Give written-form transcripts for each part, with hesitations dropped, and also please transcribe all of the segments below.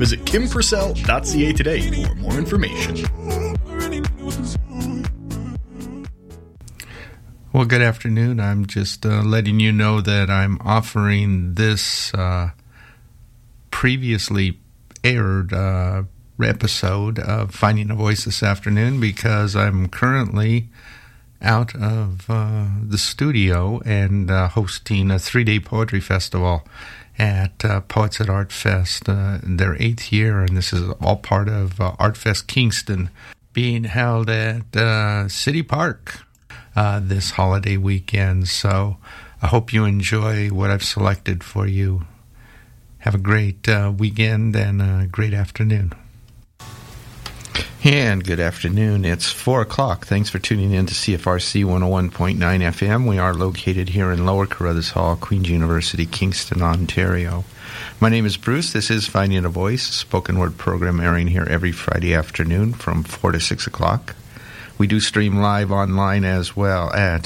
Visit kimpurcell.ca today for more information. Well, good afternoon. I'm just letting you know that I'm offering this previously aired episode of Finding a Voice this afternoon because I'm currently out of the studio and hosting a 3-day poetry festival at Poets at Art Fest, their 8th year, and this is all part of Art Fest Kingston being held at City Park this holiday weekend. So I hope you enjoy what I've selected for you. Have a great weekend and a great afternoon. And good afternoon. It's 4 o'clock. Thanks for tuning in to CFRC 101.9 FM. We are located here in Lower Carruthers Hall, Queen's University, Kingston, Ontario. My name is Bruce. This is Finding a Voice, a spoken word program airing here every Friday afternoon from 4 to 6 o'clock. We do stream live online as well at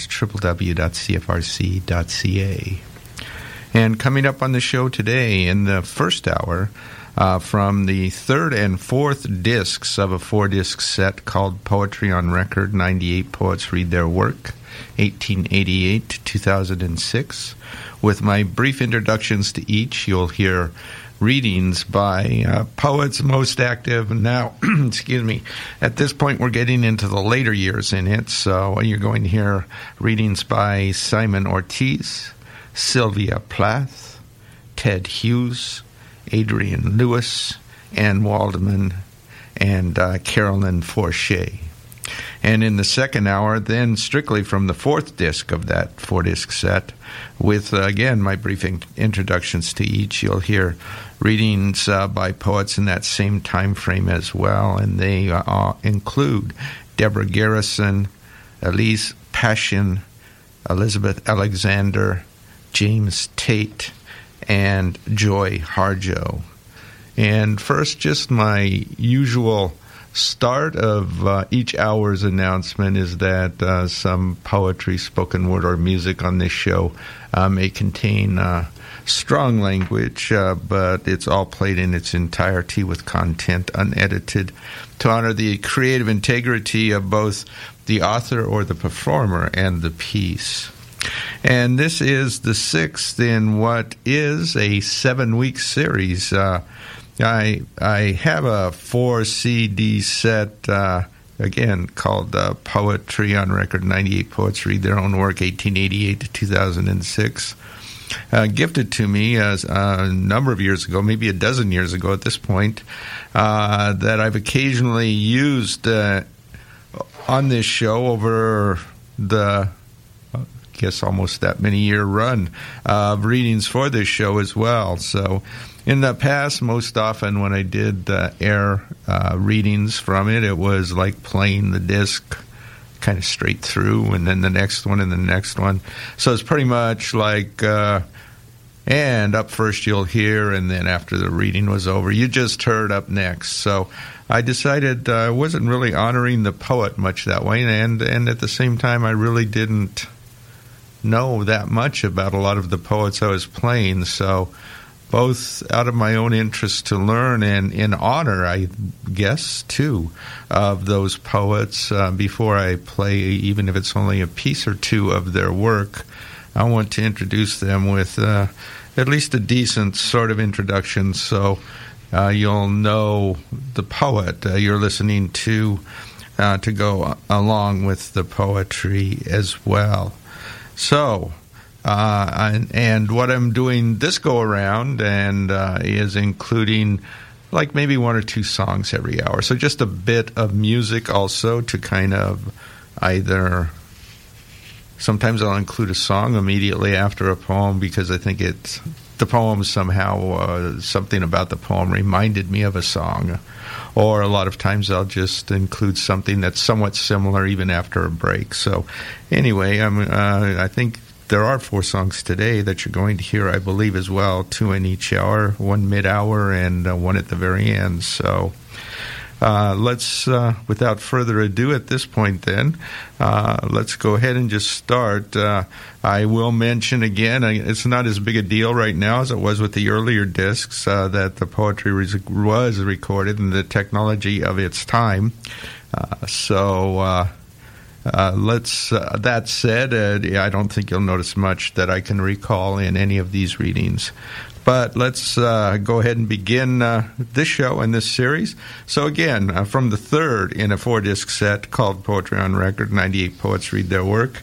www.cfrc.ca. And coming up on the show today in the first hour, from the third and fourth discs of a 4-disc set called Poetry on Record, 98 Poets Read Their Work, 1888 to 2006. With my brief introductions to each, you'll hear readings by poets most active now. Excuse me. At this point, we're getting into the later years in it, so you're going to hear readings by Simon Ortiz, Sylvia Plath, Ted Hughes, Adrian Lewis, Anne Waldman, and Carolyn Forche. And in the second hour, then strictly from the fourth disc of that 4-disc set, with, again, my brief introductions to each, you'll hear readings by poets in that same time frame as well, and they include Deborah Garrison, Elise Passion, Elizabeth Alexander, James Tate, and Joy Harjo. And first, just my usual start of each hour's announcement is that some poetry, spoken word, or music on this show may contain strong language, but it's all played in its entirety with content unedited to honor the creative integrity of both the author or the performer and the piece. And this is the 6th in what is a 7-week series. I have a 4-CD set, again, called Poetry on Record, 98 Poets Read Their Own Work, 1888 to 2006, gifted to me as a number of years ago, maybe a dozen years ago at this point, that I've occasionally used on this show over the guess almost that many year run of readings for this show as well. So in the past, most often when I did air readings from it, it was like playing the disc kind of straight through, and then the next one and the next one. So it's pretty much like, and up first you'll hear, and then after the reading was over, you just heard up next. So I decided I wasn't really honoring the poet much that way, and at the same time I really didn't know that much about a lot of the poets I was playing, so both out of my own interest to learn and in honor, I guess, too, of those poets before I play, even if it's only a piece or two of their work, I want to introduce them with at least a decent sort of introduction so you'll know the poet you're listening to go along with the poetry as well. So, and what I'm doing this go-around is including like maybe 1 or 2 songs every hour. So just a bit of music also to kind of either, sometimes I'll include a song immediately after a poem because I think the poem somehow, something about the poem reminded me of a song. Or a lot of times I'll just include something that's somewhat similar even after a break. So anyway, I think there are 4 songs today that you're going to hear, I believe, as well, 2 in each hour, 1 mid-hour and 1 at the very end. So Let's, without further ado at this point then, let's go ahead and just start. I will mention again, it's not as big a deal right now as it was with the earlier discs, that the poetry was recorded in the technology of its time. That said, I don't think you'll notice much that I can recall in any of these readings. But let's go ahead and begin this show and this series. So again, from the third in a 4-disc set called Poetry on Record, 98 Poets Read Their Work,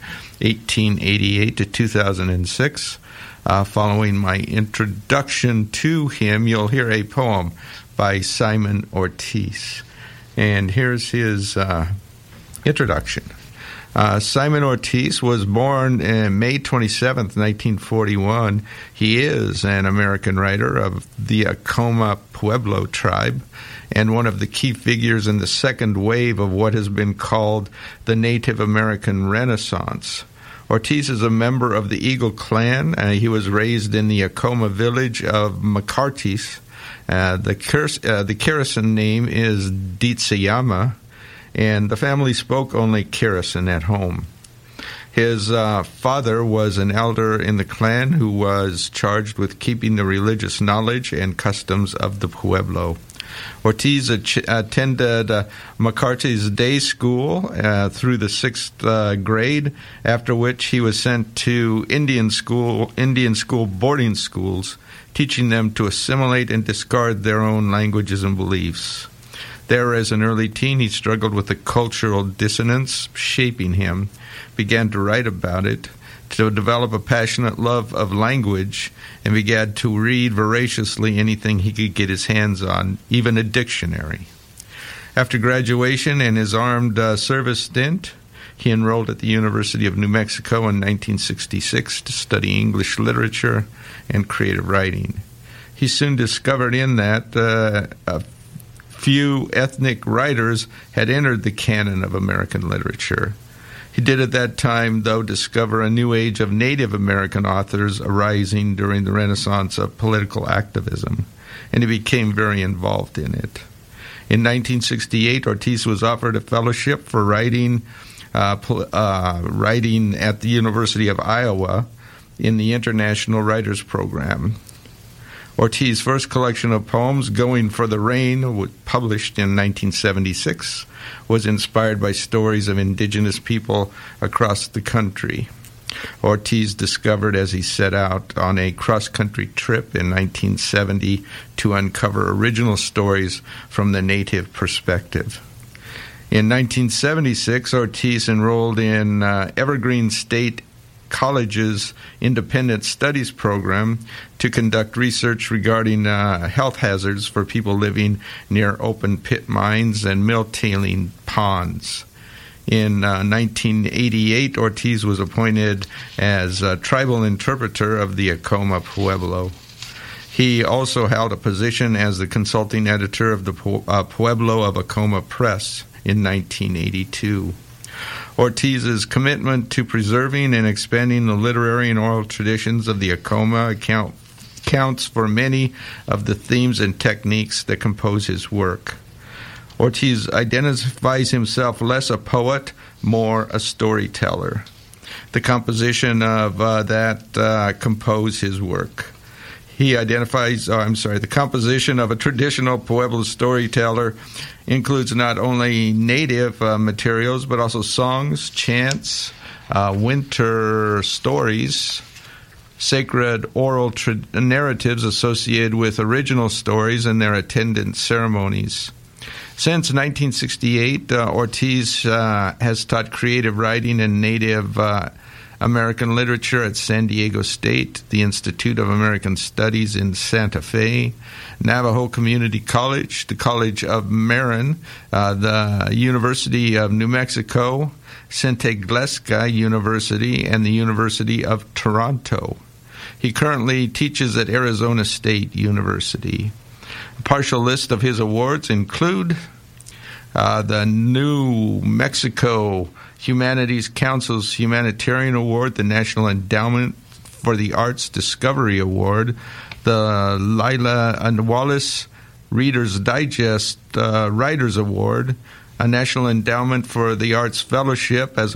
1888 to 2006. Following my introduction to him, you'll hear a poem by Simon Ortiz. And here's his introduction. Simon Ortiz was born May 27th, 1941. He is an American writer of the Acoma Pueblo tribe and one of the key figures in the second wave of what has been called the Native American Renaissance. Ortiz is a member of the Eagle Clan. He was raised in the Acoma village of Macartis. The Kerasin name is Ditsayama, and the family spoke only Kerasin at home. His father was an elder in the clan who was charged with keeping the religious knowledge and customs of the Pueblo. Ortiz attended Macartis Day School through the 6th grade, after which he was sent to Indian school boarding schools, teaching them to assimilate and discard their own languages and beliefs. There, as an early teen, he struggled with the cultural dissonance shaping him, began to write about it, to develop a passionate love of language, and began to read voraciously anything he could get his hands on, even a dictionary. After graduation and his armed service stint, he enrolled at the University of New Mexico in 1966 to study English literature and creative writing. He soon discovered in that few ethnic writers had entered the canon of American literature. He did at that time, though, discover a new age of Native American authors arising during the Renaissance of political activism, and he became very involved in it. In 1968, Ortiz was offered a fellowship for writing at the University of Iowa in the International Writers Program. Ortiz's first collection of poems, Going for the Rain, published in 1976, was inspired by stories of indigenous people across the country. Ortiz discovered as he set out on a cross-country trip in 1970 to uncover original stories from the native perspective. In 1976, Ortiz enrolled in Evergreen State College's Independent Studies program to conduct research regarding health hazards for people living near open pit mines and mill tailing ponds. In 1988, Ortiz was appointed as tribal interpreter of the Acoma Pueblo. He also held a position as the consulting editor of the Pueblo of Acoma Press in 1982. Ortiz's commitment to preserving and expanding the literary and oral traditions of the Acoma counts for many of the themes and techniques that compose his work. Ortiz identifies himself less a poet, more a storyteller. The composition of that compose his work. He identifies, the composition of a traditional Pueblo storyteller includes not only native materials, but also songs, chants, winter stories, sacred oral narratives associated with original stories and their attendant ceremonies. Since 1968, Ortiz has taught creative writing and Native American literature at San Diego State, the Institute of American Studies in Santa Fe, Navajo Community College, the College of Marin, the University of New Mexico, Centegleska University, and the University of Toronto. He currently teaches at Arizona State University. A partial list of his awards include the New Mexico Humanities Council's Humanitarian Award, the National Endowment for the Arts Discovery Award, the Lila and Wallace Reader's Digest Writers Award, a National Endowment for the Arts Fellowship as a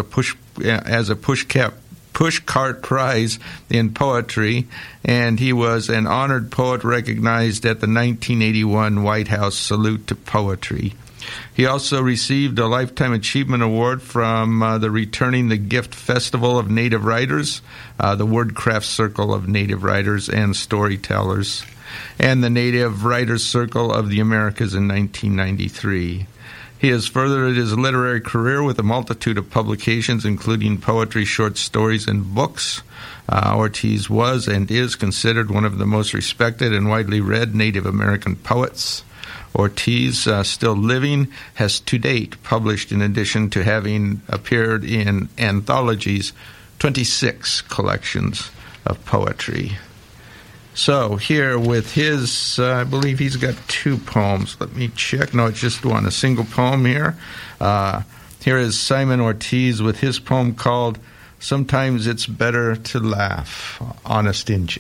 pushcart prize in poetry, and he was an honored poet recognized at the 1981 White House Salute to Poetry. He also received a Lifetime Achievement Award from the Returning the Gift Festival of Native Writers, the Wordcraft Circle of Native Writers and Storytellers, and the Native Writers Circle of the Americas in 1993. He has furthered his literary career with a multitude of publications, including poetry, short stories, and books. Ortiz was and is considered one of the most respected and widely read Native American poets. Ortiz, still living, has to date published, in addition to having appeared in anthologies, 26 collections of poetry. So here with his, I believe he's got 2 poems. Let me check. No, it's just one, a single poem here. Here is Simon Ortiz with his poem called Sometimes It's Better to Laugh, Honest Injun.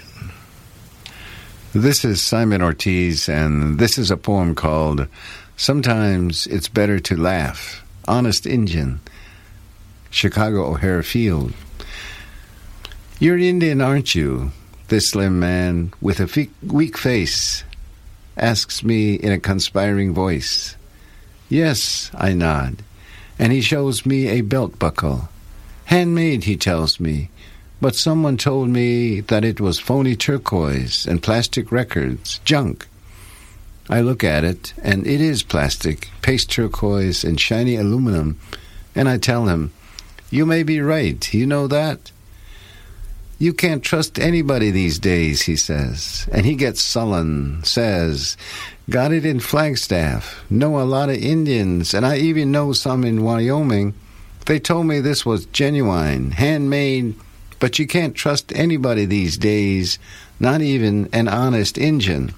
This is Simon Ortiz, and this is a poem called Sometimes It's Better to Laugh, Honest Injun, Chicago O'Hare Field. You're Indian, aren't you? This slim man with a weak face asks me in a conspiring voice. Yes, I nod, and he shows me a belt buckle. Handmade, he tells me, but someone told me that it was phony turquoise and plastic records, junk. I look at it, and it is plastic, paste turquoise, and shiny aluminum, and I tell him, you may be right, you know that? You can't trust anybody these days, he says. And he gets sullen, says, got it in Flagstaff, know a lot of Indians, and I even know some in Wyoming. They told me this was genuine, handmade, but you can't trust anybody these days, not even an honest Injun.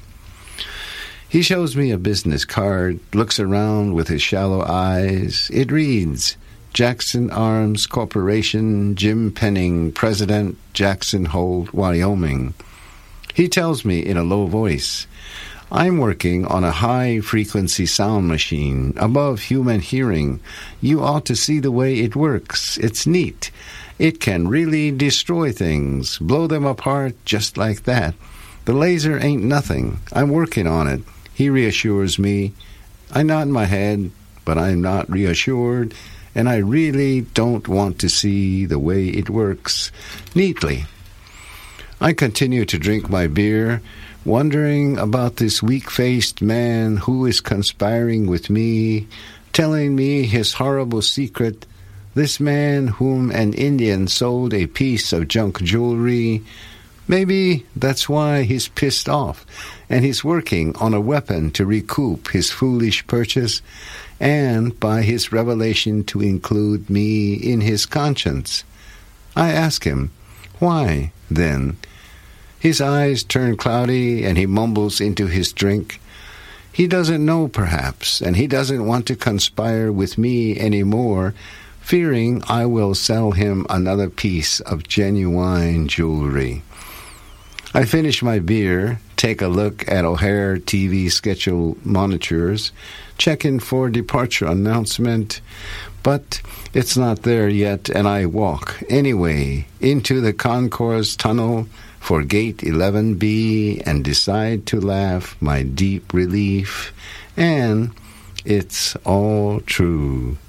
He shows me a business card, looks around with his shallow eyes. It reads, Jackson Arms Corporation, Jim Penning, President, Jackson Hole, Wyoming. He tells me in a low voice, I'm working on a high-frequency sound machine, above human hearing. You ought to see the way it works. It's neat. It can really destroy things, blow them apart just like that. The laser ain't nothing. I'm working on it. He reassures me. I nod my head, but I'm not reassured, and I really don't want to see the way it works neatly. I continue to drink my beer, wondering about this weak-faced man who is conspiring with me, telling me his horrible secret, this man whom an Indian sold a piece of junk jewelry. Maybe that's why he's pissed off, and he's working on a weapon to recoup his foolish purchase, and by his revelation to include me in his conscience. I ask him, why, then? His eyes turn cloudy, and he mumbles into his drink. He doesn't know, perhaps, and he doesn't want to conspire with me anymore, fearing I will sell him another piece of genuine jewelry. I finish my beer, take a look at O'Hare TV schedule monitors, check in for departure announcement, but it's not there yet, and I walk anyway into the concourse tunnel for gate 11B and decide to laugh my deep relief, and it's all true.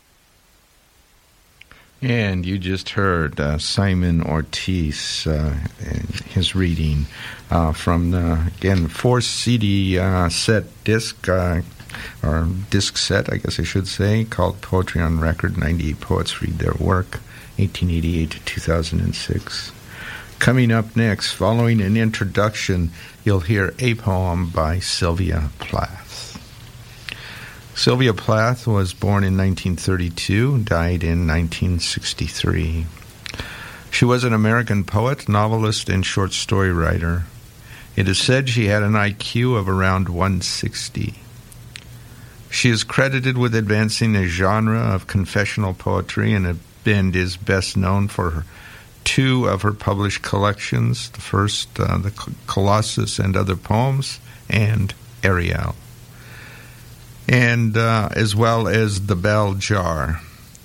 And you just heard Simon Ortiz, his reading from the, again, 4 CD set disc, or disc set, I guess I should say, called Poetry on Record, 98 Poets Read Their Work, 1888 to 2006. Coming up next, following an introduction, you'll hear a poem by Sylvia Plath. Sylvia Plath was born in 1932, died in 1963. She was an American poet, novelist, and short story writer. It is said she had an IQ of around 160. She is credited with advancing a genre of confessional poetry and is best known for 2 of her published collections, the first, The Colossus and Other Poems, and Ariel, and as well as The Bell Jar,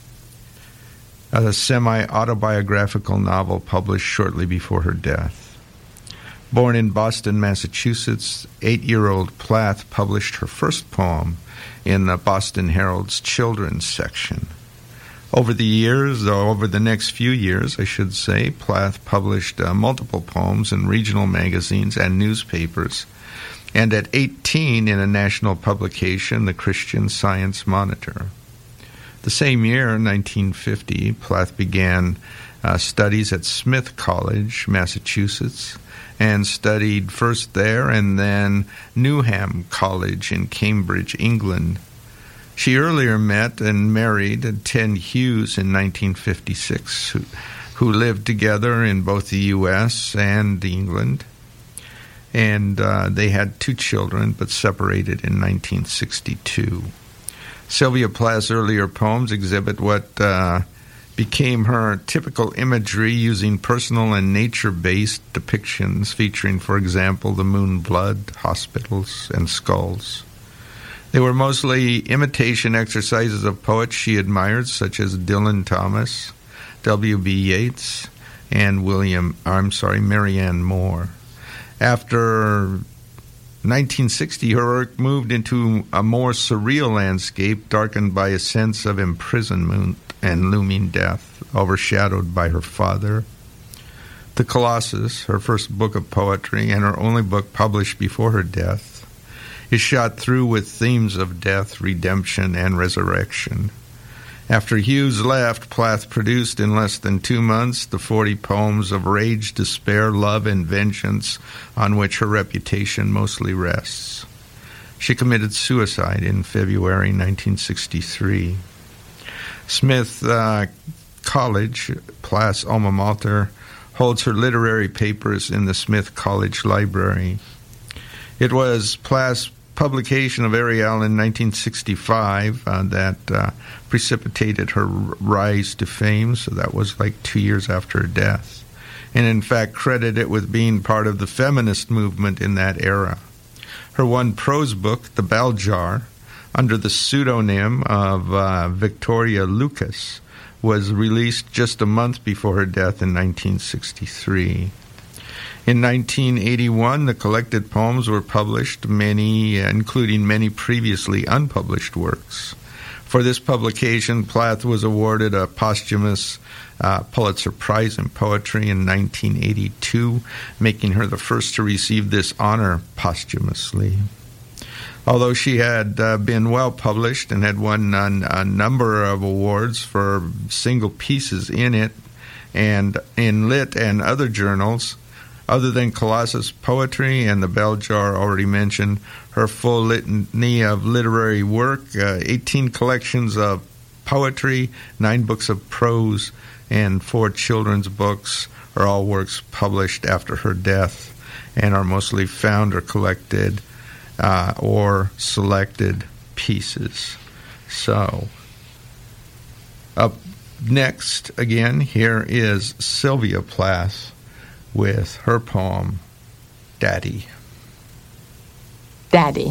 a semi-autobiographical novel published shortly before her death. Born in Boston, Massachusetts, 8-year-old Plath published her first poem in the Boston Herald's children's section. Over the next few years, I should say, Plath published multiple poems in regional magazines and newspapers, and at 18 in a national publication, the Christian Science Monitor. The same year, 1950, Plath began studies at Smith College, Massachusetts, and studied first there and then Newham College in Cambridge, England. She earlier met and married Ted Hughes in 1956, who lived together in both the U.S. and England. And they had 2 children, but separated in 1962. Sylvia Plath's earlier poems exhibit what became her typical imagery, using personal and nature-based depictions featuring, for example, the moon blood, hospitals, and skulls. They were mostly imitation exercises of poets she admired, such as Dylan Thomas, W.B. Yeats, and Marianne Moore. After 1960, her work moved into a more surreal landscape, darkened by a sense of imprisonment and looming death, overshadowed by her father. The Colossus, her first book of poetry and her only book published before her death, is shot through with themes of death, redemption, and resurrection. After Hughes left, Plath produced in less than 2 months the 40 poems of rage, despair, love, and vengeance on which her reputation mostly rests. She committed suicide in February 1963. Smith College, Plath's alma mater, holds her literary papers in the Smith College Library. It was Plath's publication of Ariel in 1965 that precipitated her rise to fame, so that was like 2 years after her death, and in fact credited with being part of the feminist movement in that era. Her one prose book, The Bell Jar, under the pseudonym of Victoria Lucas, was released just a month before her death in 1963. In 1981, the collected poems were published, including many previously unpublished works. For this publication, Plath was awarded a posthumous Pulitzer Prize in Poetry in 1982, making her the first to receive this honor posthumously. Although she had been well published and had won a number of awards for single pieces in it and in Lit and other journals, other than Colossus Poetry and The Bell Jar already mentioned, her full litany of literary work, 18 collections of poetry, 9 books of prose, and 4 children's books are all works published after her death and are mostly found or collected or selected pieces. So, up next, again, here is Sylvia Plath with her poem, Daddy. Daddy.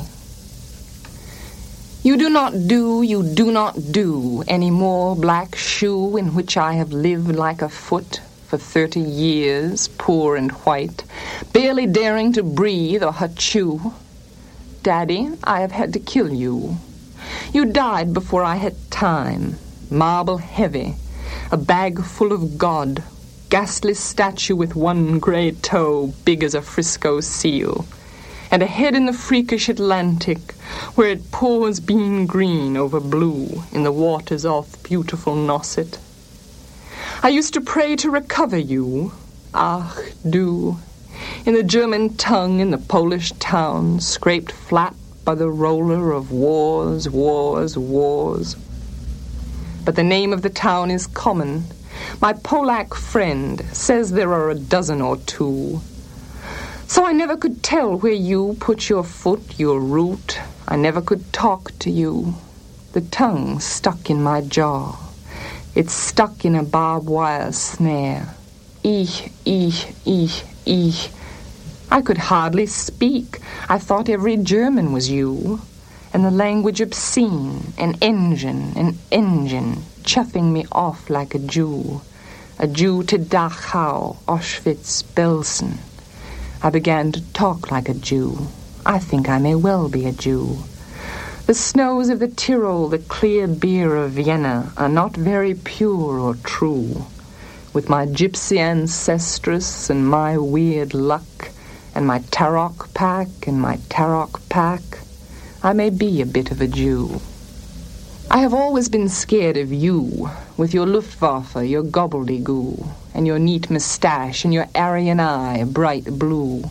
You do not do any more black shoe in which I have lived like a foot for 30 years, poor and white, barely daring to breathe or hachoo. Daddy, I have had to kill you. You died before I had time, marble heavy, a bag full of God, ghastly statue with one gray toe big as a Frisco seal, and a head in the freakish Atlantic, where it pours bean green over blue in the waters off beautiful Nauset. I used to pray to recover you, ach du, in the German tongue in the Polish town, scraped flat by the roller of wars, wars, wars. But the name of the town is common. My Polack friend says there are a dozen or 2. So I never could tell where you put your foot, your root. I never could talk to you. The tongue stuck in my jaw. It's stuck in a barbed wire snare. Ich. I could hardly speak. I thought every German was you, and the language obscene, an engine, chuffing me off like a Jew to Dachau, Auschwitz, Belsen. I began to talk like a Jew. I think I may well be a Jew. The snows of the Tyrol, the clear beer of Vienna, are not very pure or true. With my gypsy ancestress and my weird luck, and my Tarok pack and my Tarok pack, I may be a bit of a Jew. I have always been scared of you, with your Luftwaffe, your gobbledygoo, and your neat moustache and your Aryan eye, bright blue.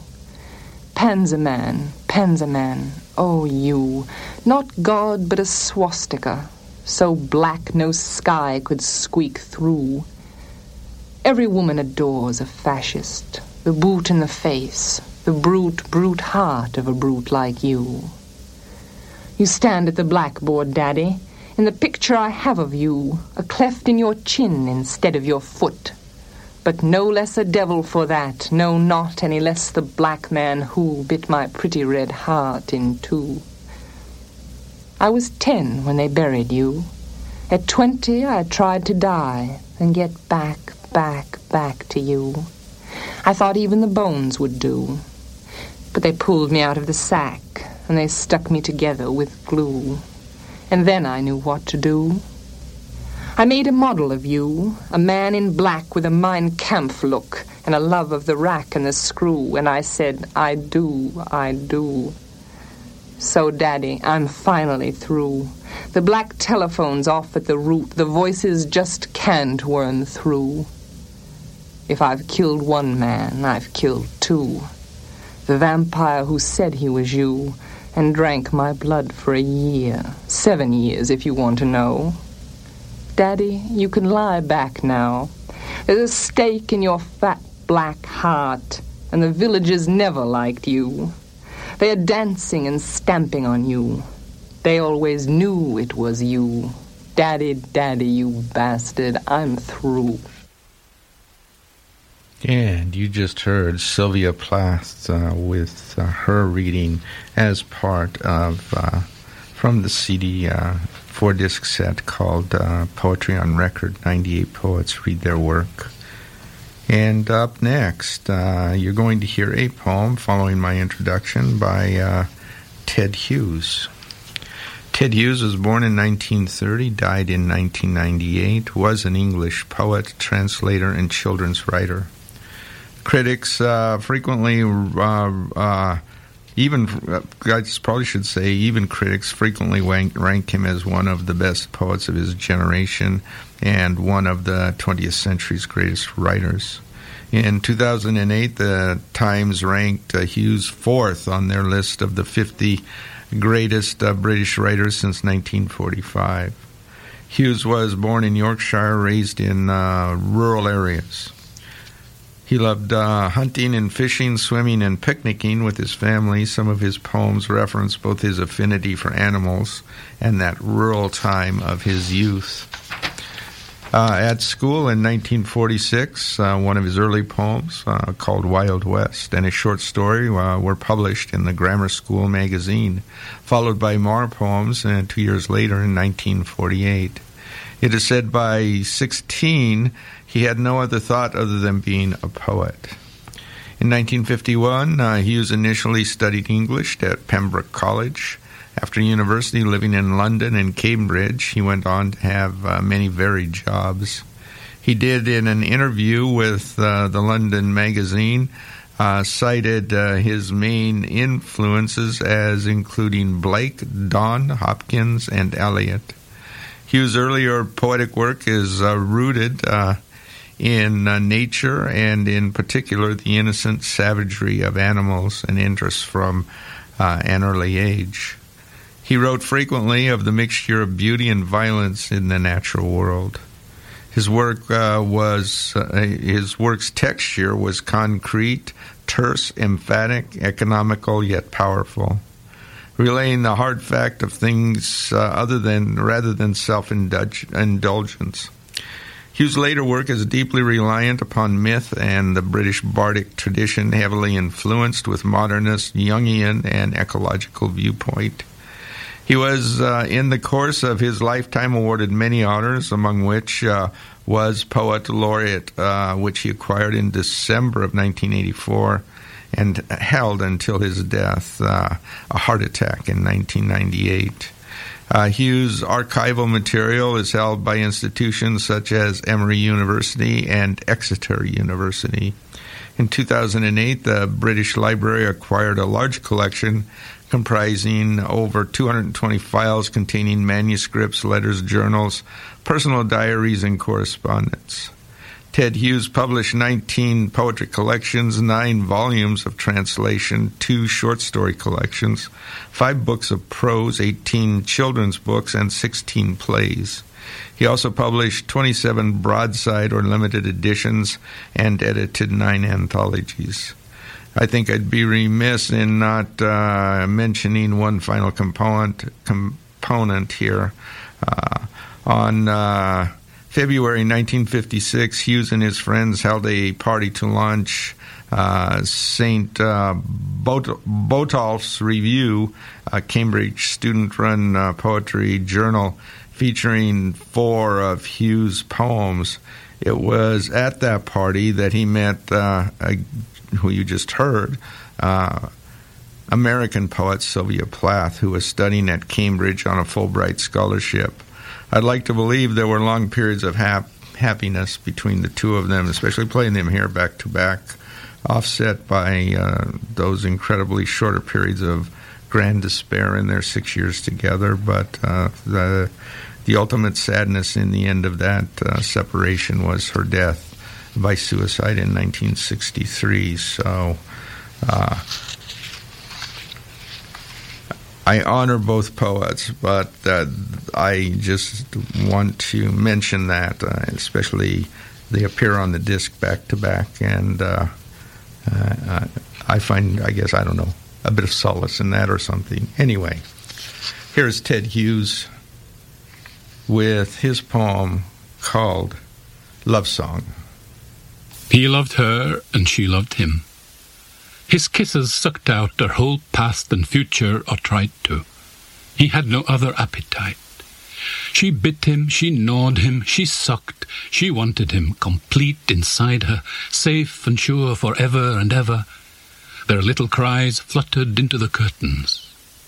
Panzerman, oh you, not God but a swastika, so black no sky could squeak through. Every woman adores a fascist, the boot in the face, the brute heart of a brute like you. You stand at the blackboard, Daddy. In the picture I have of you, a cleft in your chin instead of your foot. But no less a devil for that, no, not any less the black man who bit my pretty red heart in two. I was 10 when they buried you. At 20 I tried to die, and get back to you. I thought even the bones would do. But they pulled me out of the sack, and they stuck me together with glue. And then I knew what to do. I made a model of you, a man in black with a Mein Kampf look and a love of the rack and the screw, and I said, I do. So, Daddy, I'm finally through. The black telephone's off at the root. The voices just can't worm through. If I've killed one man, I've killed two. The vampire who said he was you and drank my blood for a year. 7 years, if you want to know. Daddy, you can lie back now. There's a stake in your fat black heart, and the villagers never liked you. They are dancing and stamping on you. They always knew it was you. Daddy, you bastard, I'm through. And you just heard Sylvia Plath with her reading as part of, from the CD 4-disc set called Poetry on Record. 98 poets read their work. And up next, you're going to hear a poem following my introduction by Ted Hughes. Ted Hughes was born in 1930, died in 1998, was an English poet, translator, and children's writer. Critics frequently, I probably should say, even critics frequently rank him as one of the best poets of his generation and one of the 20th century's greatest writers. In 2008, the Times ranked Hughes 4th on their list of the 50 greatest British writers since 1945. Hughes was born in Yorkshire, raised in rural areas. He loved hunting and fishing, swimming, and picnicking with his family. Some of his poems reference both his affinity for animals and that rural time of his youth. At school in 1946, one of his early poems, called Wild West, and a short story were published in the Grammar School magazine, followed by more poems 2 years later in 1948. It is said by 16, he had no other thought other than being a poet. In 1951, Hughes initially studied English at Pembroke College. After university, living in London and Cambridge, he went on to have many varied jobs. He did, in an interview with the London magazine, cited his main influences as including Blake, Donne, Hopkins, and Eliot. Hughes' earlier poetic work is rooted in nature and in particular the innocent savagery of animals and interests from an early age. He wrote frequently of the mixture of beauty and violence in the natural world. His work's texture was concrete, terse, emphatic, economical, yet powerful, relaying the hard fact of things rather than self-indulgence. Hughes' later work is deeply reliant upon myth and the British bardic tradition, heavily influenced with modernist, Jungian, and ecological viewpoint. He was, in the course of his lifetime, awarded many honors, among which was Poet Laureate, which he acquired in December of 1984 and held until his death, a heart attack in 1998. Hughes' archival material is held by institutions such as Emory University and Exeter University. In 2008, the British Library acquired a large collection comprising over 220 files containing manuscripts, letters, journals, personal diaries, and correspondence. Ted Hughes published 19 poetry collections, 9 volumes of translation, 2 short story collections, 5 books of prose, 18 children's books, and 16 plays. He also published 27 broadside or limited editions and edited 9 anthologies. I think I'd be remiss in not mentioning one final component here. On February 1956, Hughes and his friends held a party to launch St. Botolph's Review, a Cambridge student-run poetry journal featuring 4 of Hughes' poems. It was at that party that he met, who you just heard, American poet Sylvia Plath, who was studying at Cambridge on a Fulbright scholarship. I'd like to believe there were long periods of happiness between the two of them, especially playing them here back to back, offset by those incredibly shorter periods of grand despair in their 6 years together. But the ultimate sadness in the end of that separation was her death by suicide in 1963. So I honor both poets, but I just want to mention that, especially they appear on the disc back to back, and I find, I guess, I don't know, a bit of solace in that or something. Anyway, here's Ted Hughes with his poem called Love Song. He loved her, and she loved him. His kisses sucked out their whole past and future, or tried to. He had no other appetite. She bit him, she gnawed him, she sucked. She wanted him complete inside her, safe and sure forever and ever. Their little cries fluttered into the curtains.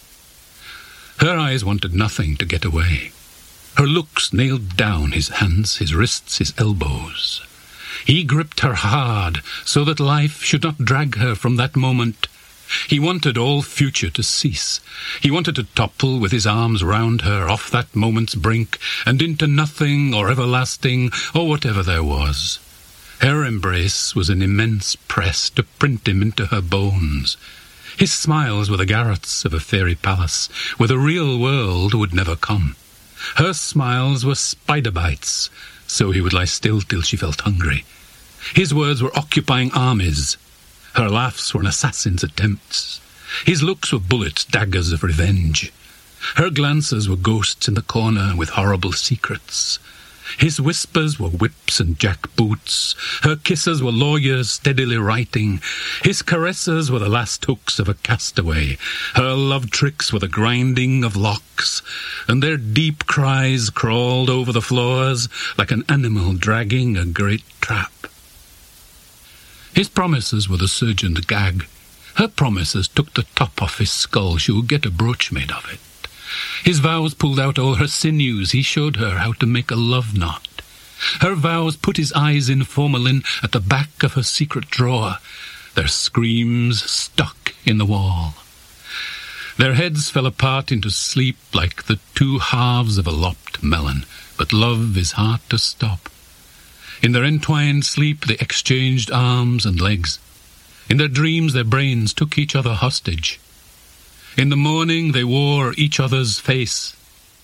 Her eyes wanted nothing to get away. Her looks nailed down his hands, his wrists, his elbows. He gripped her hard, so that life should not drag her from that moment. He wanted all future to cease. He wanted to topple with his arms round her off that moment's brink, and into nothing or everlasting or whatever there was. Her embrace was an immense press to print him into her bones. His smiles were the garrets of a fairy palace, where the real world would never come. Her smiles were spider bites, so he would lie still till she felt hungry. His words were occupying armies. Her laughs were an assassin's attempts. His looks were bullets, daggers of revenge. Her glances were ghosts in the corner with horrible secrets. His whispers were whips and jackboots. Her kisses were lawyers steadily writing. His caresses were the last hooks of a castaway. Her love tricks were the grinding of locks, and their deep cries crawled over the floors like an animal dragging a great trap. His promises were the surgeon's gag. Her promises took the top off his skull. She would get a brooch made of it. His vows pulled out all her sinews. He showed her how to make a love knot. Her vows put his eyes in formalin at the back of her secret drawer. Their screams stuck in the wall. Their heads fell apart into sleep like the two halves of a lopped melon. But love is hard to stop. In their entwined sleep they exchanged arms and legs. In their dreams their brains took each other hostage. In the morning they wore each other's face.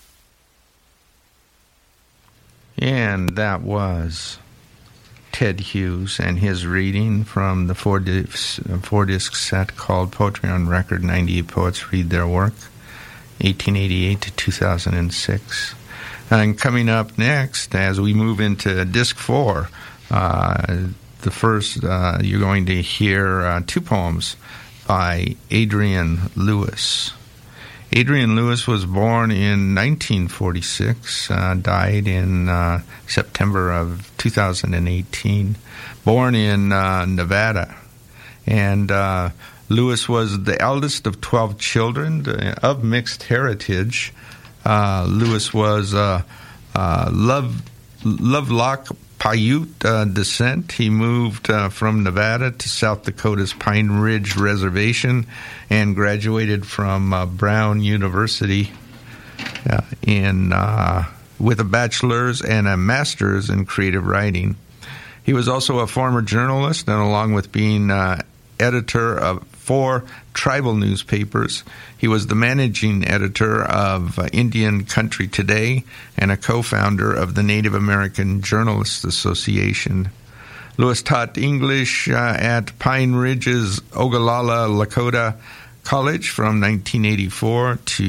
And that was Ted Hughes and his reading from the four-disc set called Poetry on Record, 98 Poets Read Their Work, 1888 to 2006. And coming up next, as we move into Disc 4, the first, you're going to hear two poems by Adrian Lewis. Adrian Lewis was born in 1946, died in September of 2018, born in Nevada. And Lewis was the eldest of 12 children of mixed heritage. Lewis was Lovelock Paiute descent. He moved from Nevada to South Dakota's Pine Ridge Reservation and graduated from Brown University with a bachelor's and a master's in creative writing. He was also a former journalist, and along with being editor of 4 tribal newspapers, he was the managing editor of Indian Country Today and a co-founder of the Native American Journalists Association. Lewis taught English at Pine Ridge's Ogallala Lakota College from 1984 to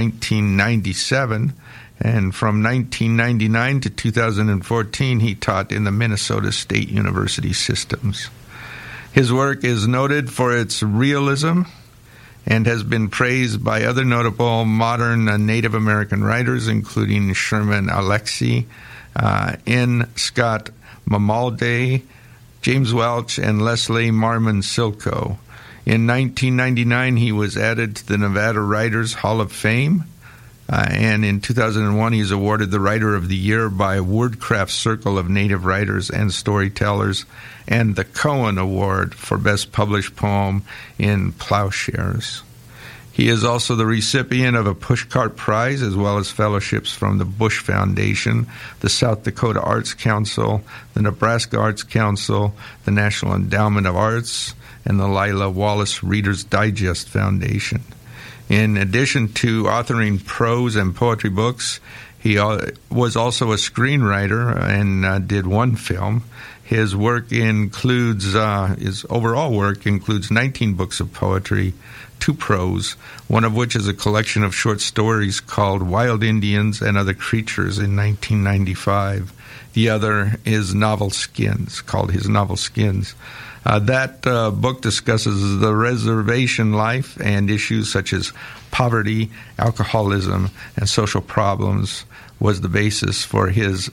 1997, and from 1999 to 2014 he taught in the Minnesota State University systems. His work is noted for its realism and has been praised by other notable modern Native American writers, including Sherman Alexie, N. Scott Mamalde, James Welch, and Leslie Marmon Silko. In 1999, he was added to the Nevada Writers Hall of Fame, and in 2001, he was awarded the Writer of the Year by Wordcraft Circle of Native Writers and Storytellers, and the Cohen Award for Best Published Poem in Plowshares. He is also the recipient of a Pushcart Prize, as well as fellowships from the Bush Foundation, the South Dakota Arts Council, the Nebraska Arts Council, the National Endowment of Arts, and the Lila Wallace Reader's Digest Foundation. In addition to authoring prose and poetry books, he was also a screenwriter and did 1 film. His work includes, his overall work includes 19 books of poetry, 2 prose, one of which is a collection of short stories called Wild Indians and Other Creatures in 1995. The other is Novel Skins, called his Novel Skins. That book discusses the reservation life and issues such as poverty, alcoholism, and social problems, was the basis for his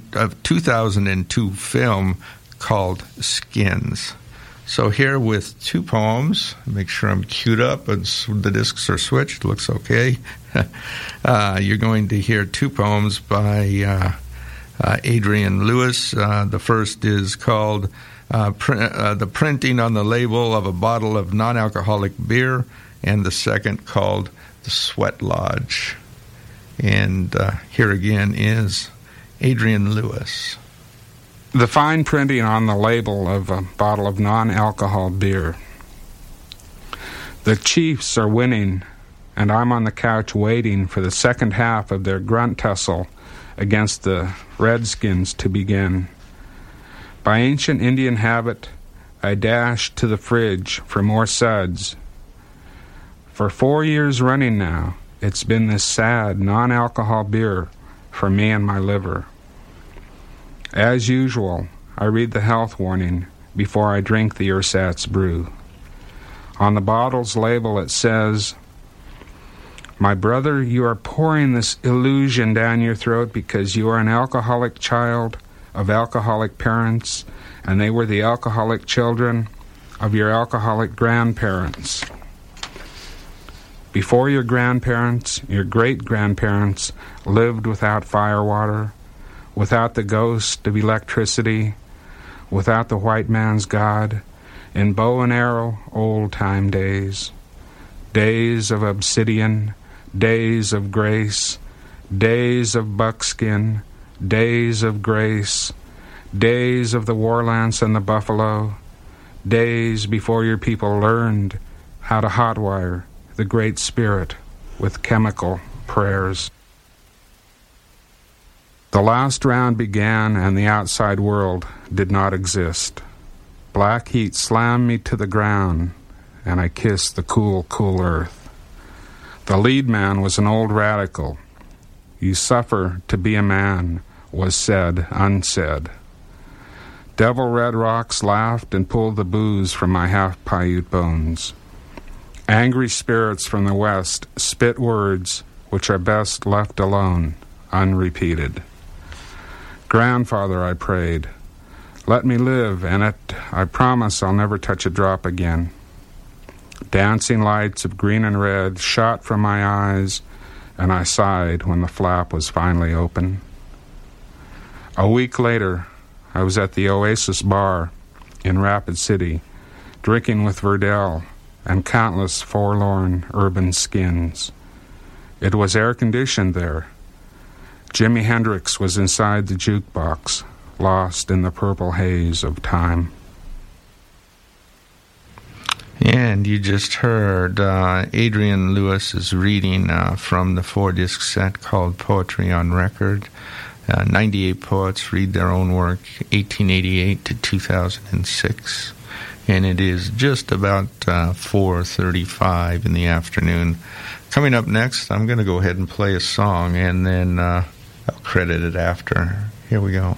2002 film called Skins. So here with 2 poems, make sure I'm queued up and the discs are switched, looks okay. You're going to hear 2 poems by Adrian Lewis. The first is called The Printing on the Label of a Bottle of Non-Alcoholic Beer, and the second called The Sweat Lodge. And here again is Adrian Lewis. The fine printing on the label of a bottle of non-alcohol beer. The Chiefs are winning, and I'm on the couch waiting for the second half of their grunt tussle against the Redskins to begin. By ancient Indian habit, I dash to the fridge for more suds. For 4 years running now, it's been this sad non-alcohol beer for me and my liver. As usual, I read the health warning before I drink the ersatz brew. On the bottle's label it says, "My brother, you are pouring this illusion down your throat because you are an alcoholic child of alcoholic parents, and they were the alcoholic children of your alcoholic grandparents. Before your grandparents, your great-grandparents lived without firewater, without the ghost of electricity, without the white man's God, in bow and arrow old-time days. Days of obsidian, days of grace, days of buckskin, days of grace, days of the war lance and the buffalo, days before your people learned how to hotwire the Great Spirit with chemical prayers. The last round began and the outside world did not exist. Black heat slammed me to the ground and I kissed the cool, cool earth. The lead man was an old radical. you suffer to be a man, was said, unsaid. Devil Red Rocks laughed and pulled the booze from my half-Paiute bones. Angry spirits from the west spit words which are best left alone, unrepeated. Grandfather, I prayed, let me live, and I promise I'll never touch a drop again. Dancing lights of green and red shot from my eyes, and I sighed when the flap was finally open. A week later, I was at the Oasis Bar in Rapid City, drinking with Verdell and countless forlorn urban skins. It was air-conditioned there. Jimi Hendrix was inside the jukebox, lost in the purple haze of time. And you just heard Adrian Lewis's reading from the 4-disc set called Poetry on Record. 98 poets read their own work, 1888 to 2006. And it is just about 4:35 in the afternoon. Coming up next, I'm going to go ahead and play a song, and then I'll credit it after. Here we go.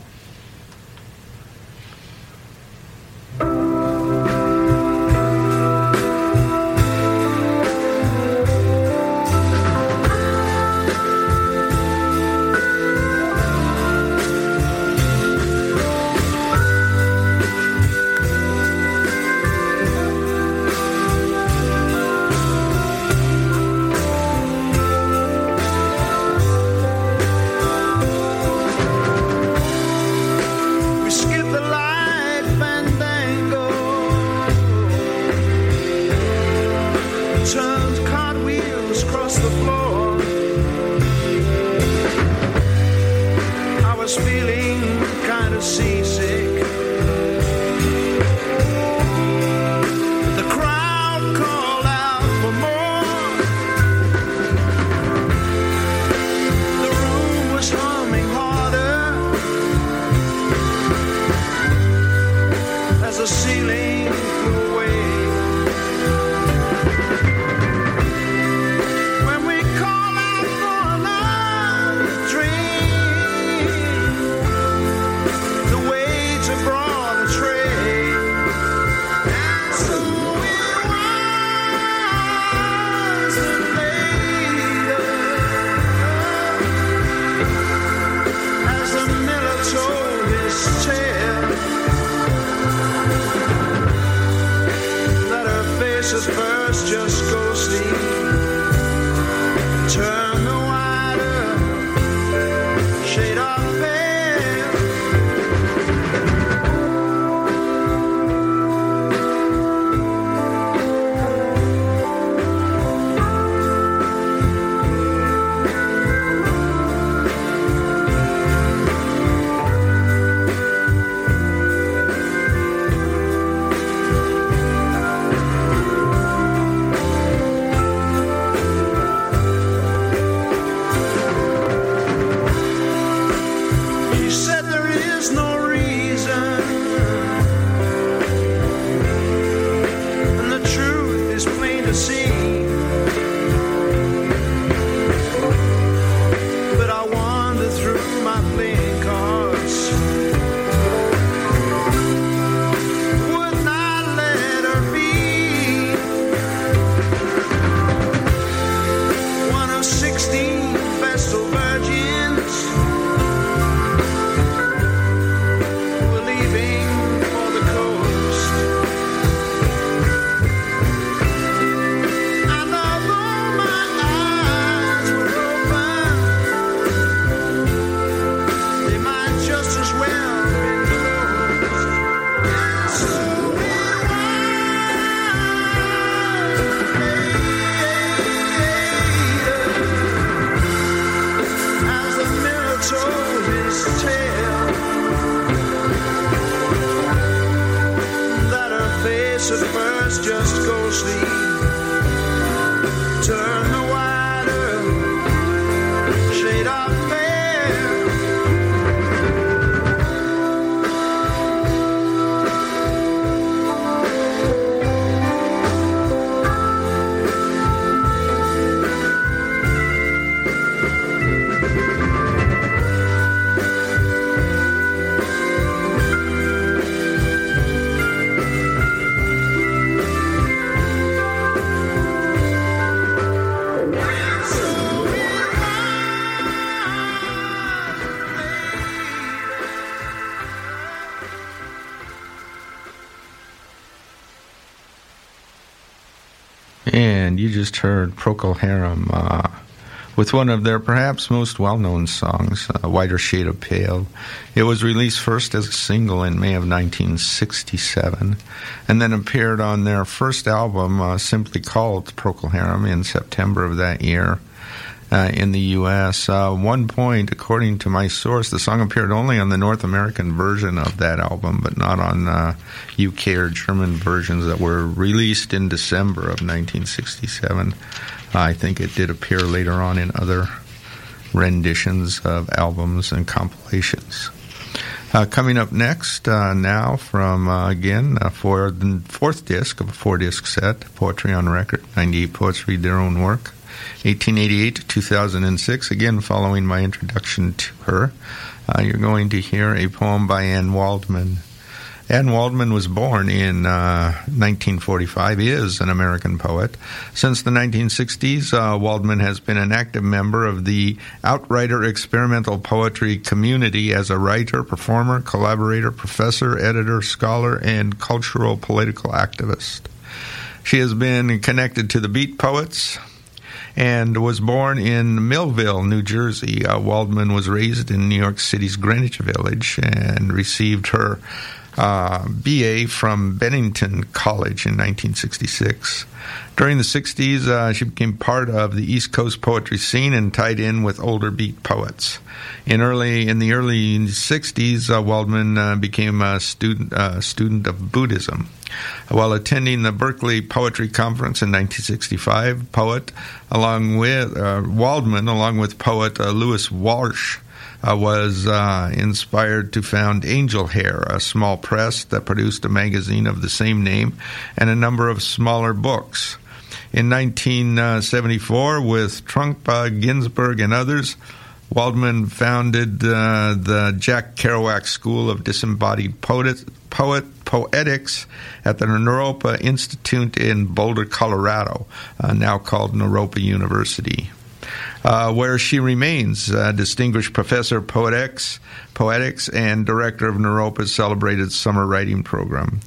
And you just heard Procol Harum with one of their perhaps most well-known songs, Whiter Shade of Pale. It was released first as a single in May of 1967, and then appeared on their first album, simply called Procol Harum, in September of that year. In the U.S. One point, according to my source, the song appeared only on the North American version of that album, but not on UK or German versions that were released in December of 1967. I think it did appear later on in other renditions of albums and compilations. Coming up next, now from, again, for the fourth disc of a four-disc set, Poetry on Record, 98 poets read their own work. 1888 to 2006, again following my introduction to her, you're going to hear a poem by Anne Waldman. Anne Waldman was born in 1945, is an American poet. Since the 1960s, Waldman has been an active member of the Outrider experimental poetry community as a writer, performer, collaborator, professor, editor, scholar, and cultural political activist. She has been connected to the Beat Poets, and was born in Millville, New Jersey. Waldman was raised in New York City's Greenwich Village and received her BA from Bennington College in 1966. During the 60s, she became part of the East Coast poetry scene and tied in with older Beat poets. In the early 60s, Waldman became a student of Buddhism. While attending the Berkeley Poetry Conference in 1965, Waldman, along with poet Lewis Walsh, was inspired to found Angel Hair, a small press that produced a magazine of the same name and a number of smaller books. In 1974, with Trungpa, Ginsberg, and others, Waldman founded the Jack Kerouac School of Disembodied Poetics at the Naropa Institute in Boulder, Colorado, now called Naropa University, where she remains distinguished professor of poetics and director of Naropa's celebrated summer writing program.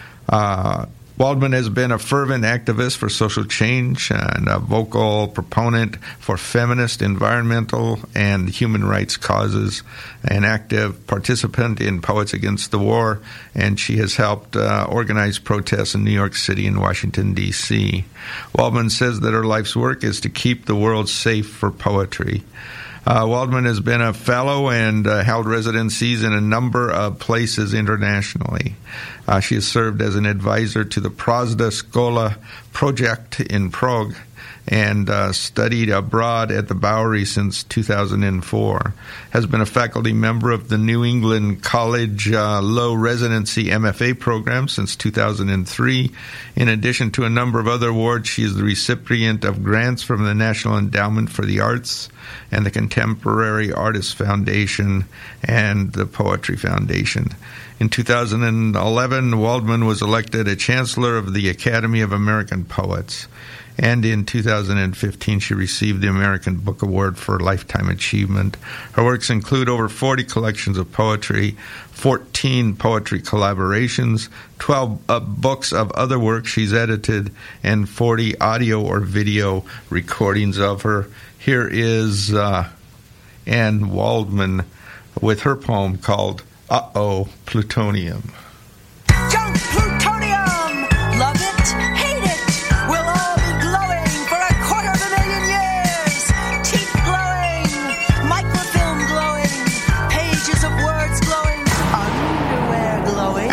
Waldman has been a fervent activist for social change and a vocal proponent for feminist, environmental, and human rights causes, an active participant in Poets Against the War, and she has helped organize protests in New York City and Washington, D.C. Waldman says that her life's work is to keep the world safe for poetry. Waldman has been a fellow and held residencies in a number of places internationally. She has served as an advisor to the Pravda Škola project in Prague and studied abroad at the Bowery since 2004. Has been a faculty member of the New England College Low Residency MFA program since 2003. In addition to a number of other awards, she is the recipient of grants from the National Endowment for the Arts and the Contemporary Artists Foundation and the Poetry Foundation. In 2011, Waldman was elected a Chancellor of the Academy of American Poets. And in 2015, she received the American Book Award for Lifetime Achievement. Her works include over 40 collections of poetry, 14 poetry collaborations, 12 books of other works she's edited, and 40 audio or video recordings of her. Here is Anne Waldman with her poem called Uh-Oh, Plutonium. Junk plutonium! Love it, hate it! We'll all be glowing for 250,000 years! Teeth glowing, microfilm glowing, pages of words glowing, underwear glowing.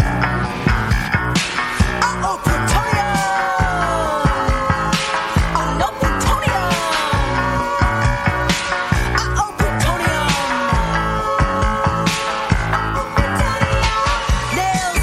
Uh-oh, plutonium! Oh, no plutonium! Uh-oh, plutonium! Nails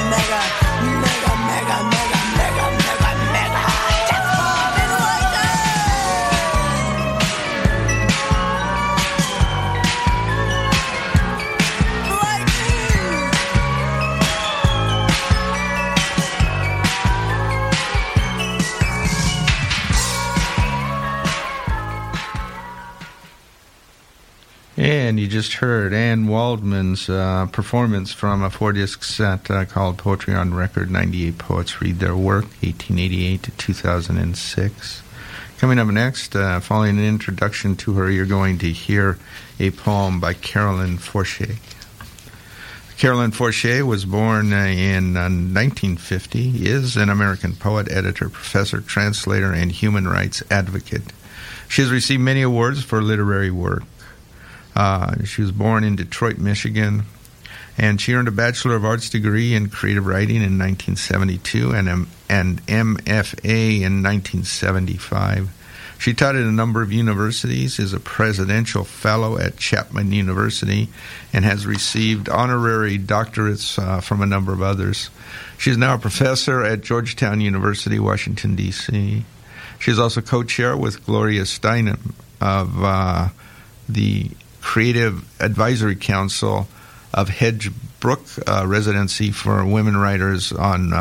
mega, mega, mega, mega, mega, mega, mega. Death bomb is And you just heard Anne Waldman's performance from a 4-disc set called Poetry on Record. 98 poets read their work, 1888 to 2006. Coming up next, following an introduction to her, you're going to hear a poem by Caroline Forché. Caroline Forché was born in 1950, is an American poet, editor, professor, translator, and human rights advocate. She has received many awards for literary work. She was born in Detroit, Michigan, and she earned a Bachelor of Arts degree in creative writing in 1972 and MFA in 1975. She taught at a number of universities, is a presidential fellow at Chapman University, and has received honorary doctorates from a number of others. She is now a professor at Georgetown University, Washington, D.C. She is also co-chair with Gloria Steinem of the Creative Advisory Council of Hedgebrook Residency for Women Writers on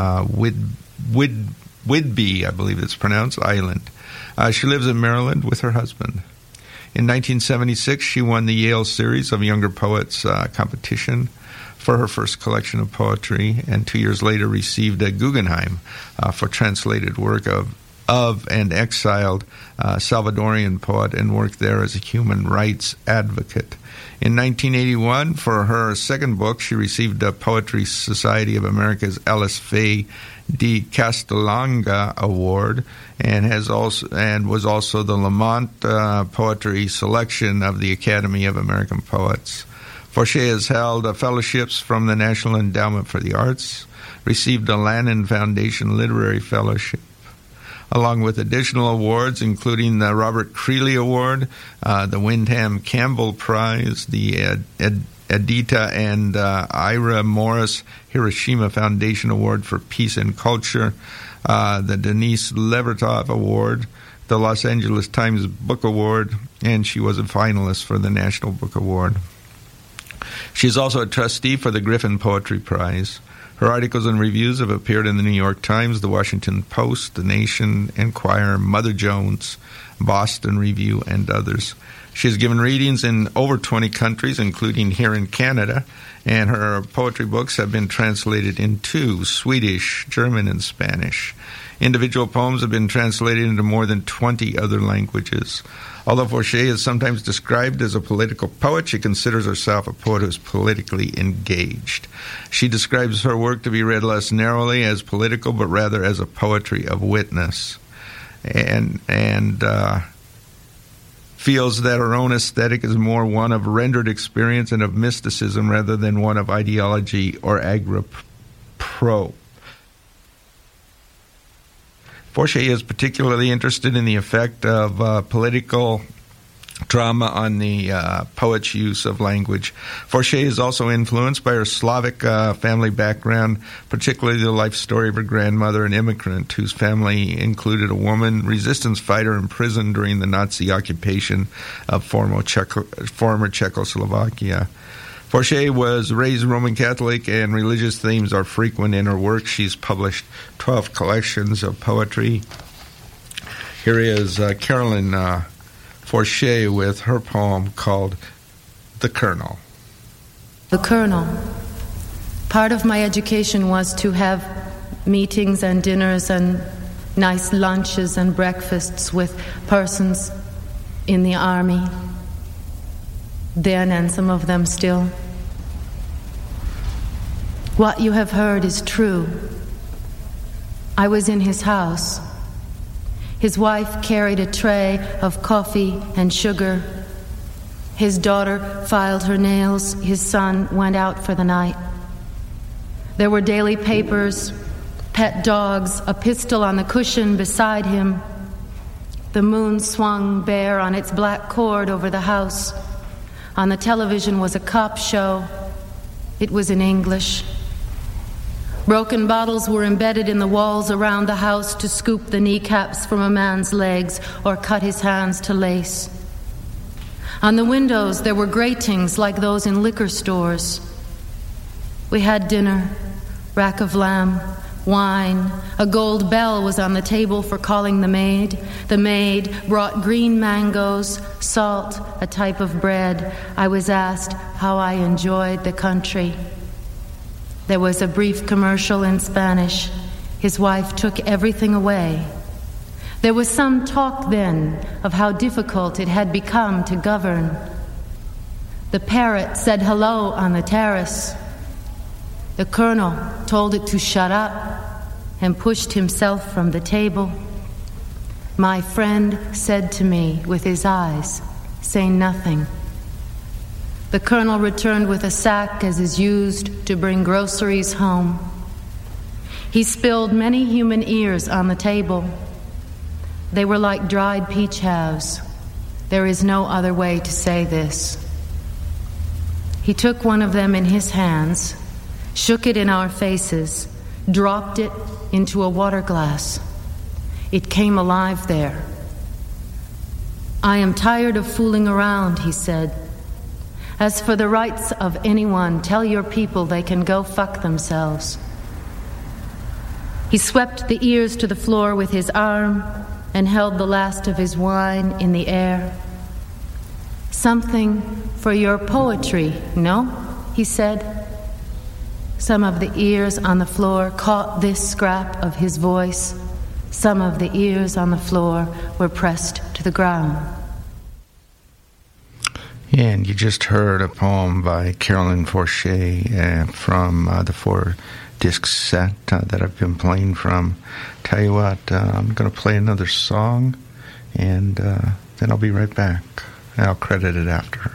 Whidbey, I believe it's pronounced, Island. She lives in Maryland with her husband. In 1976, she won the Yale Series of Younger Poets competition for her first collection of poetry, and 2 years later received a Guggenheim for translated work of and exiled Salvadorian poet, and worked there as a human rights advocate. In 1981, for her second book, she received the Poetry Society of America's Alice Faye de Castellanga Award, and was also the Lamont Poetry Selection of the Academy of American Poets. Forché has held fellowships from the National Endowment for the Arts, received a Lannan Foundation Literary Fellowship, along with additional awards, including the Robert Creeley Award, the Wyndham Campbell Prize, the Edita and Ira Morris Hiroshima Foundation Award for Peace and Culture, the Denise Levertov Award, the Los Angeles Times Book Award, and she was a finalist for the National Book Award. She is also a trustee for the Griffin Poetry Prize. Her articles and reviews have appeared in the New York Times, the Washington Post, The Nation, Enquirer, Mother Jones, Boston Review, and others. She has given readings in over 20 countries, including here in Canada, and her poetry books have been translated into Swedish, German, and Spanish. Individual poems have been translated into more than 20 other languages. Although Forché is sometimes described as a political poet, she considers herself a poet who is politically engaged. She describes her work to be read less narrowly as political, but rather as a poetry of witness, and feels that her own aesthetic is more one of rendered experience and of mysticism rather than one of ideology or agri-pro. Forché is particularly interested in the effect of political trauma on the poet's use of language. Forché is also influenced by her Slavic family background, particularly the life story of her grandmother, an immigrant whose family included a woman resistance fighter imprisoned during the Nazi occupation of former Czechoslovakia. Forché was raised Roman Catholic, and religious themes are frequent in her work. She's published 12 collections of poetry. Here is Caroline Forché with her poem called The Colonel. The Colonel. Part of my education was to have meetings and dinners and nice lunches and breakfasts with persons in the army, then and some of them still. What you have heard is true. I was in his house. His wife carried a tray of coffee and sugar. His daughter filed her nails. His son went out for the night. There were daily papers, pet dogs, a pistol on the cushion beside him. The moon swung bare on its black cord over the house. On the television was a cop show. It was in English. Broken bottles were embedded in the walls around the house to scoop the kneecaps from a man's legs or cut his hands to lace. On the windows there were gratings like those in liquor stores. We had dinner, rack of lamb, wine. A gold bell was on the table for calling the maid. The maid brought green mangoes, salt, a type of bread. I was asked how I enjoyed the country. There was a brief commercial in Spanish. His wife took everything away. There was some talk then of how difficult it had become to govern. The parrot said hello on the terrace. The colonel told it to shut up and pushed himself from the table. My friend said to me with his eyes, "Say nothing." The colonel returned with a sack as is used to bring groceries home. He spilled many human ears on the table. They were like dried peach halves. There is no other way to say this. He took one of them in his hands, shook it in our faces, dropped it into a water glass. It came alive there. "I am tired of fooling around," he said. "As for the rights of anyone, tell your people they can go fuck themselves." He swept the ears to the floor with his arm and held the last of his wine in the air. "Something for your poetry, no?" he said. Some of the ears on the floor caught this scrap of his voice. Some of the ears on the floor were pressed to the ground. And you just heard a poem by Carolyn Forche from the 4-disc set that I've been playing from. Tell you what, I'm going to play another song, and then I'll be right back. I'll credit it after.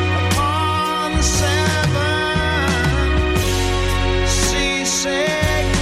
Say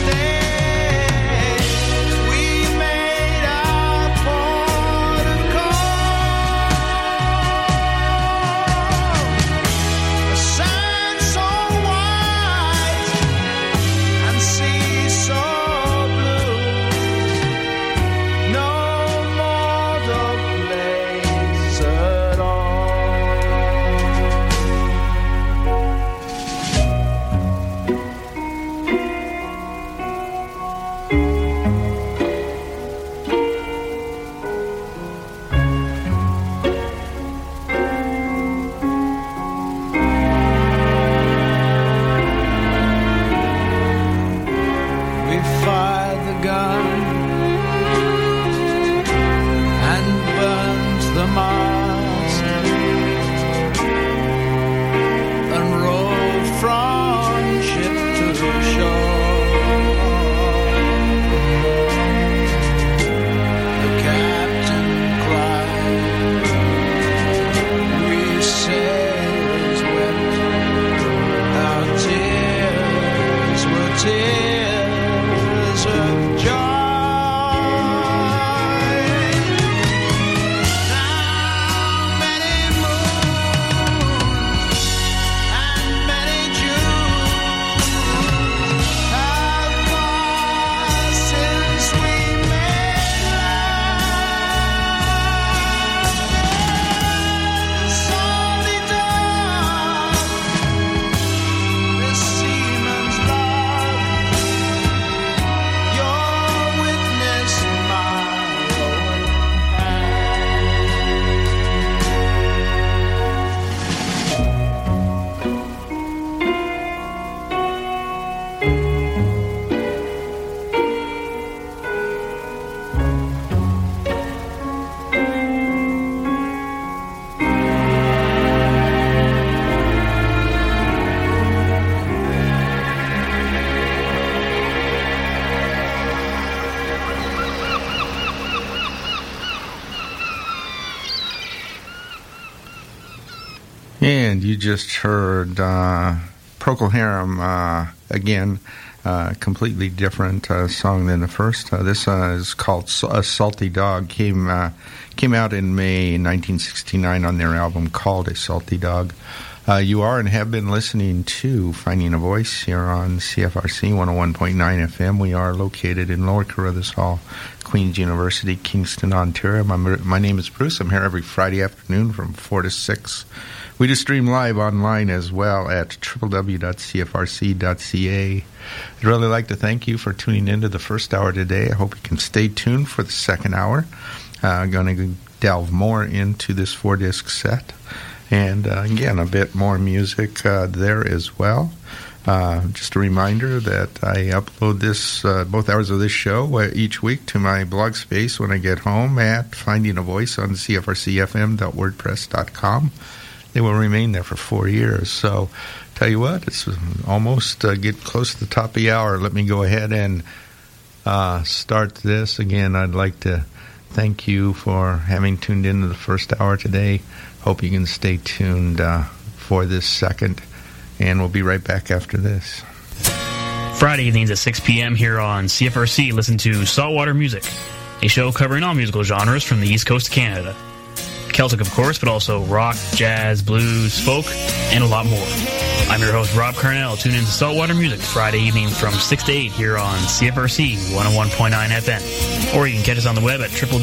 And you just heard Procol Harum again, completely different song than the first. This is called A Salty Dog. Came out in May 1969 on their album called A Salty Dog. You are and have been listening to Finding a Voice here on CFRC 101.9 FM. We are located in Lower Carruthers Hall, Queen's University, Kingston, Ontario. My name is Bruce. I'm here every Friday afternoon from 4 to 6. We do stream live online as well at www.cfrc.ca. I'd really like to thank you for tuning into the first hour today. I hope you can stay tuned for the second hour. I'm going to delve more into this 4-disc set. And again, a bit more music there as well. Just a reminder that I upload this both hours of this show each week to my blog space when I get home at Finding a Voice on cfrcfm.wordpress.com. They will remain there for 4 years. So, tell you what, it's almost getting close to the top of the hour. Let me go ahead and start this. Again, I'd like to thank you for having tuned into the first hour today. Hope you can stay tuned for this second, and we'll be right back after this. Friday evenings at 6 p.m. here on CFRC, listen to Saltwater Music, a show covering all musical genres from the East Coast of Canada. Celtic, of course, but also rock, jazz, blues, folk, and a lot more. I'm your host, Rob Carnell. Tune in to Saltwater Music Friday evening from 6 to 8 here on CFRC 101.9 FM. Or you can catch us on the web at